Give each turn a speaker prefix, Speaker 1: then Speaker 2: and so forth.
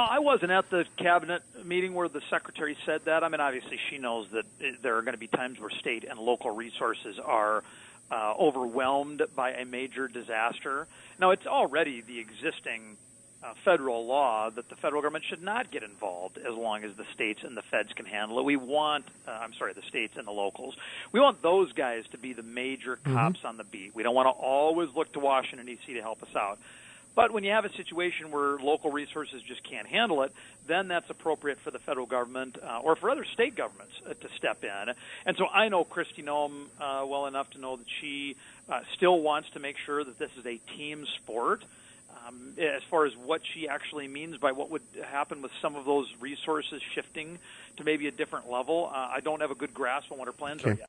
Speaker 1: I wasn't at the cabinet meeting where the secretary said that. I mean, obviously she knows that there are going to be times where state and local resources are overwhelmed by a major disaster. Now, it's already the existing federal law that the federal government should not get involved as long as the states and the feds can handle it. We want, the states and the locals. We want those guys to be the major cops on the beat. We don't want to always look to Washington, D.C. to help us out. But when you have a situation where local resources just can't handle it, then that's appropriate for the federal government or for other state governments to step in. And so I know Kristi Noem well enough to know that she still wants to make sure that this is a team sport. As far as what she actually means by what would happen with some of those resources shifting to maybe a different level, I don't have a good grasp on what her plans are yet.